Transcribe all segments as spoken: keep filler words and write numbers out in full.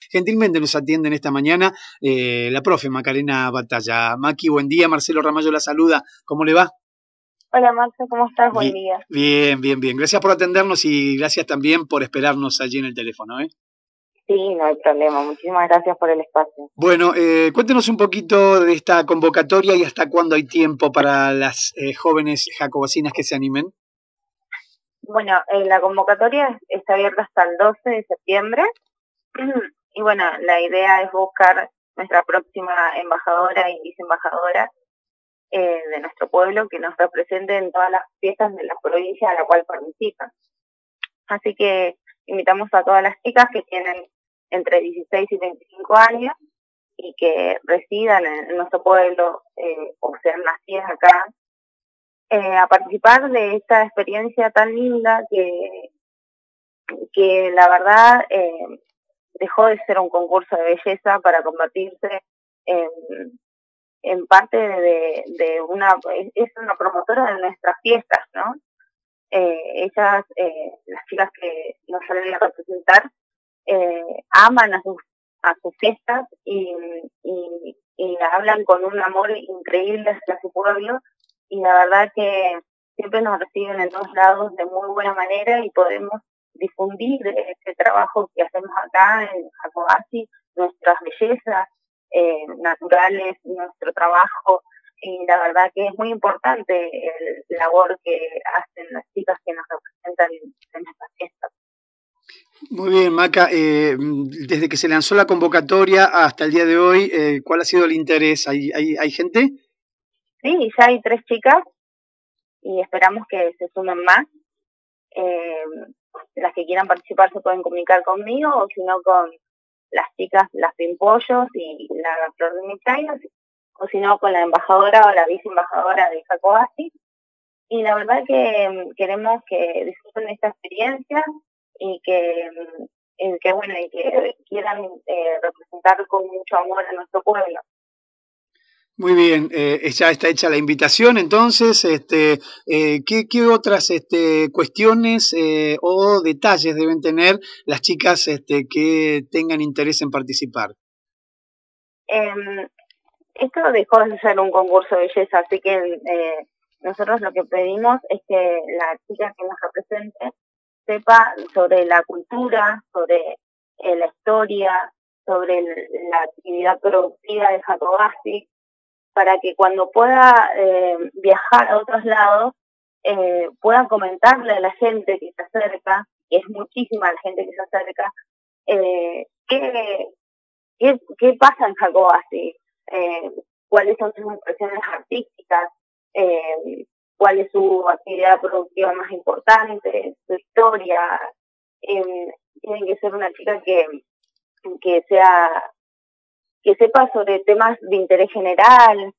gentilmente nos atienden esta mañana eh, la profe Macarena Batalla. Maki, buen día, Marcelo Ramallo la saluda, ¿cómo le va? Hola Marce, ¿cómo estás? Buen Bien, día. bien, bien, bien. Gracias por atendernos y gracias también por esperarnos allí en el teléfono, ¿eh? Sí, no hay problema. Muchísimas gracias por el espacio. Bueno, eh, cuéntenos un poquito de esta convocatoria y hasta cuándo hay tiempo para las eh, jóvenes jacobasinas que se animen. Bueno, eh, la convocatoria está abierta hasta el doce de septiembre y bueno, la idea es buscar nuestra próxima embajadora y viceembajadora eh, de nuestro pueblo que nos represente en todas las fiestas de la provincia a la cual participan. Así que invitamos a todas las chicas que tienen entre dieciséis y veinticinco años y que residan en nuestro pueblo eh, o sean nacidas acá, eh, a participar de esta experiencia tan linda que, que la verdad eh, dejó de ser un concurso de belleza para convertirse en, en parte de, de una, es una promotora de nuestras fiestas, ¿no? Eh, ellas, eh, las chicas que nos salen a representar, eh, aman a sus, a sus fiestas y, y, y hablan con un amor increíble hacia su pueblo, y la verdad que siempre nos reciben en todos lados de muy buena manera y podemos difundir este trabajo que hacemos acá en Jacobasi, nuestras bellezas eh, naturales, nuestro trabajo, y la verdad que es muy importante el labor que hacen las chicas que nos representan en estas fiestas. Muy bien, Maca, eh, desde que se lanzó la convocatoria hasta el día de hoy, eh, ¿cuál ha sido el interés? ¿Hay, hay, hay gente? Sí, ya hay tres chicas y esperamos que se sumen más. Eh, las que quieran participar se pueden comunicar conmigo o si no con las chicas, las Pimpollos y la Flor de Michainas, o si no con la embajadora o la viceembajadora de Jacobasi. Y la verdad que queremos que disfruten esta experiencia y que, y que bueno, y que quieran eh, representar con mucho amor a nuestro pueblo. Muy bien, eh, ya está hecha la invitación, entonces, este, eh, ¿qué, qué otras este, cuestiones eh, o detalles deben tener las chicas este, que tengan interés en participar? Eh, esto dejó de ser un concurso de belleza, así que eh, nosotros lo que pedimos es que la chica que nos represente sepa sobre la cultura, sobre eh, la historia, sobre el, la actividad productiva de Jacobasi, para que cuando pueda eh, viajar a otros lados, eh, pueda comentarle a la gente que se acerca, que es muchísima la gente que se acerca, eh, qué, qué, qué pasa en Jacobasi, eh, cuáles son sus impresiones artísticas, eh, cuál es su actividad productiva más importante, su historia. Eh, tiene que ser una chica que, que sea que sepa sobre temas de interés general,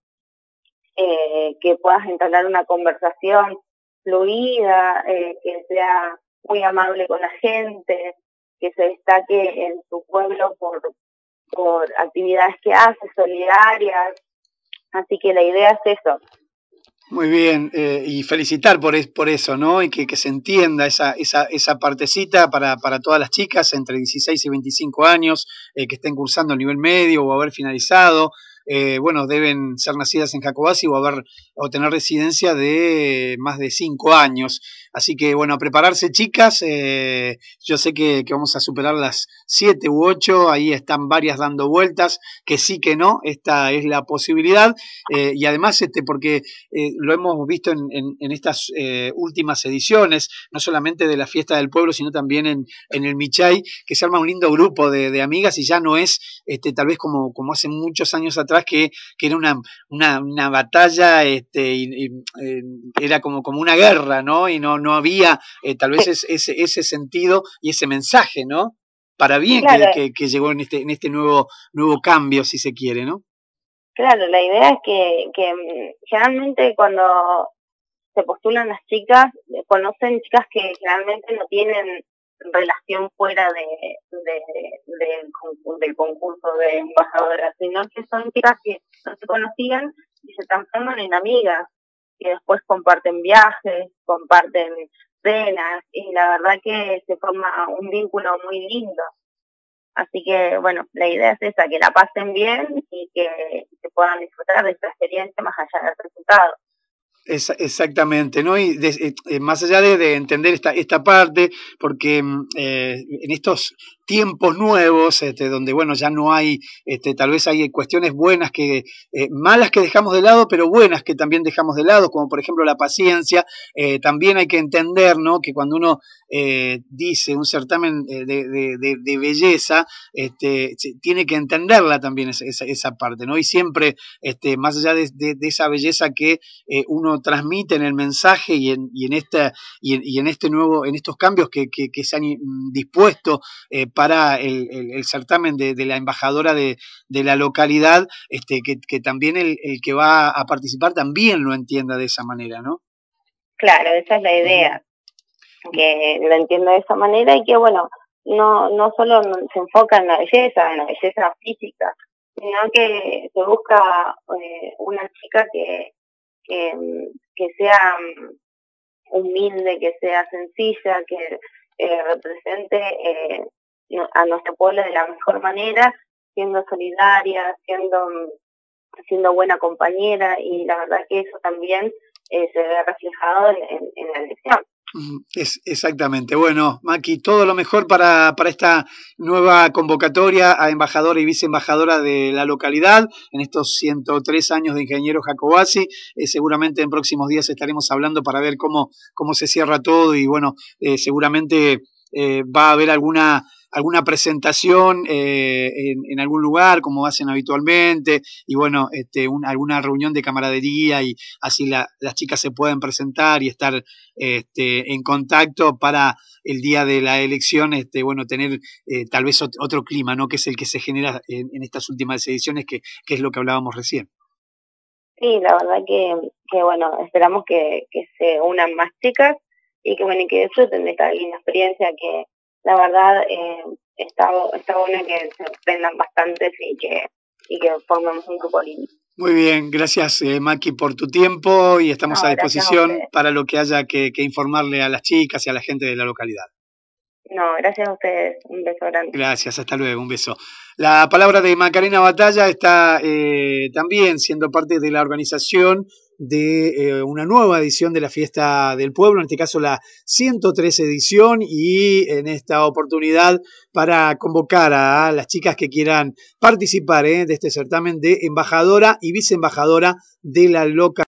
eh, que puedas entablar una conversación fluida, eh, que sea muy amable con la gente, que se destaque en su pueblo por, por actividades que hace, solidarias. Así que la idea es eso. Muy bien, eh, y felicitar por, es, por eso, ¿no? Y que, que se entienda esa, esa, esa partecita para, para todas las chicas entre dieciséis y veinticinco años eh, que estén cursando el nivel medio o haber finalizado. Eh, bueno, deben ser nacidas en Jacobasi o haber o tener residencia de más de cinco años. Así que, bueno, a prepararse, chicas. Eh, yo sé que, que vamos a superar las siete u ocho. Ahí están varias dando vueltas. Que sí, que no. Esta es la posibilidad. Eh, y además, este, porque eh, lo hemos visto en, en, en estas eh, últimas ediciones, no solamente de la fiesta del pueblo, sino también en, en el Michay, que se arma un lindo grupo de, de amigas y ya no es este, tal vez como, como hace muchos años atrás que, que era una, una, una batalla, este, y, y, eh, era como, como una guerra, ¿no? Y no, no había eh, tal vez es, ese, ese sentido y ese mensaje, ¿no? Para bien Claro, que, que, que llegó en este, en este nuevo, nuevo cambio, si se quiere, ¿no? claro, la idea es que, que generalmente cuando se postulan las chicas, conocen chicas que generalmente no tienen relación fuera de, de, de, del concurso de embajadoras, sino que son chicas que no se conocían y se transforman en amigas, que después comparten viajes, comparten cenas, y la verdad que se forma un vínculo muy lindo. Así que, bueno, la idea es esa, que la pasen bien y que, que puedan disfrutar de esta experiencia más allá del resultado. Es, exactamente, ¿no? Y de, eh, más allá de, de entender esta, esta parte, porque eh, en estos tiempos nuevos, este, donde bueno, ya no hay, este, tal vez hay cuestiones buenas que, eh, malas que dejamos de lado, pero buenas que también dejamos de lado, como por ejemplo la paciencia, eh, también hay que entender, ¿no? Que cuando uno eh, dice un certamen de, de, de, de belleza, este, tiene que entenderla también esa, esa, esa parte, ¿no? Y siempre, este, más allá de, de, de esa belleza que eh, uno transmite en el mensaje y en, y en, esta, y en, y en este nuevo, en estos cambios que, que, que se han dispuesto eh, para el, el, el certamen de, de la embajadora de, de la localidad, este, que, que también el, el que va a participar también lo entienda de esa manera, ¿no? Claro, esa es la idea, uh-huh. Que lo entienda de esa manera y que, bueno, no, no solo se enfoca en la belleza, en la belleza física, sino que se busca eh, una chica que Que, que sea humilde, que sea sencilla, que eh, represente eh, a nuestro pueblo de la mejor manera, siendo solidaria, siendo, siendo buena compañera, y la verdad que eso también eh, se ve reflejado en, en, en la elección. Es, exactamente. Bueno, Maki, todo lo mejor para, para esta nueva convocatoria a embajadora y viceembajadora de la localidad en estos ciento tres años de ingeniero Jacobacci. Eh, seguramente en próximos días estaremos hablando para ver cómo, cómo se cierra todo y bueno, eh, seguramente eh, va a haber alguna alguna presentación eh, en, en algún lugar como hacen habitualmente y bueno, este, un, alguna reunión de camaradería y así la, las chicas se pueden presentar y estar este, en contacto para el día de la elección, este, bueno, tener eh, tal vez otro clima, ¿no? Que es el que se genera en, en estas últimas ediciones, que, que es lo que hablábamos recién. Sí, la verdad que, que bueno, esperamos que, que se unan más chicas y que bueno, y que disfruten de esta linda experiencia que la verdad eh, está, está bueno que se aprendan bastantes y que, y que formemos un grupo lindo. Muy bien, gracias eh, Maki por tu tiempo y estamos no, a disposición a para lo que haya que, que informarle a las chicas y a la gente de la localidad. No, gracias a ustedes, un beso grande. Gracias, hasta luego, un beso. La palabra de Macarena Batalla está eh, también siendo parte de la organización de eh, una nueva edición de la Fiesta del Pueblo, en este caso la ciento tres edición, y en esta oportunidad para convocar a las chicas que quieran participar eh, de este certamen de embajadora y viceembajadora de la localidad.